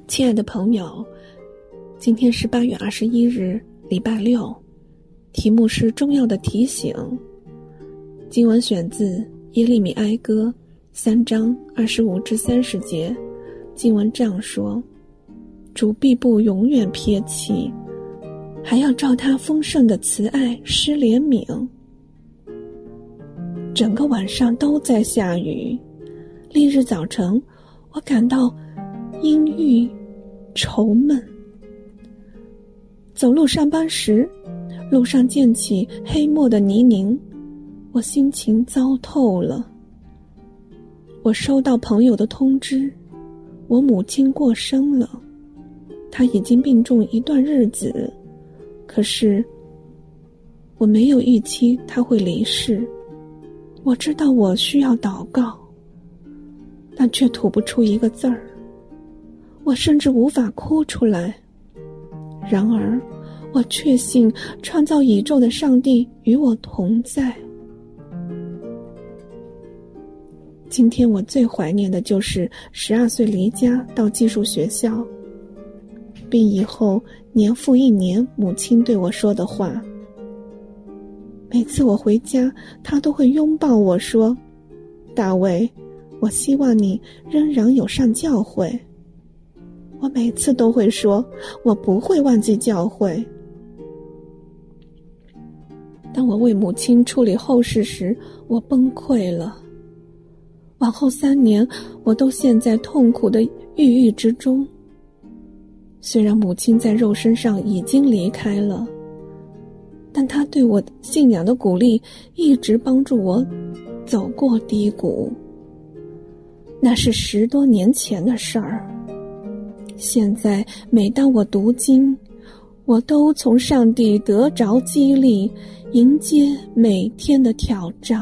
亲爱的朋友，今天是8月21日，礼拜六，题目是重要的提醒。经文选自耶利米哀歌3章25至30节，经文这样说：主必不永远撇弃，还要照他丰盛的慈爱施怜悯。整个晚上都在下雨，翌日早晨我感到阴郁愁闷。走路上班时，路上溅起黑墨的泥泞，我心情糟透了。我收到朋友的通知，我母亲过生了，她已经病重一段日子，可是我没有预期她会离世。我知道我需要祷告，但却吐不出一个字儿。我甚至无法哭出来。然而，我确信创造宇宙的上帝与我同在。今天我最怀念的就是12岁离家到寄宿学校，并以后年复一年母亲对我说的话。每次我回家，她都会拥抱我说：大卫，我希望你仍然有上教会。我每次都会说，我不会忘记教会。当我为母亲处理后事时，我崩溃了。往后3年，我都陷在痛苦的郁郁之中。虽然母亲在肉身上已经离开了，但她对我信仰的鼓励一直帮助我走过低谷。那是10多年前的事儿。现在每当我读经，我都从上帝得着激励，迎接每天的挑战。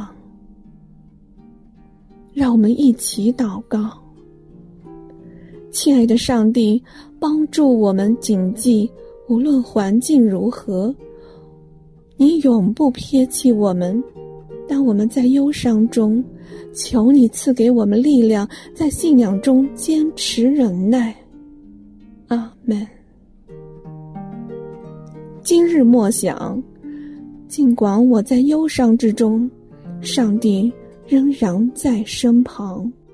让我们一起祷告。亲爱的上帝，帮助我们谨记，无论环境如何，你永不撇弃我们。当我们在忧伤中，求你赐给我们力量，在信仰中坚持忍耐。阿们。今日默想，尽管我在忧伤之中，上帝仍然在身旁。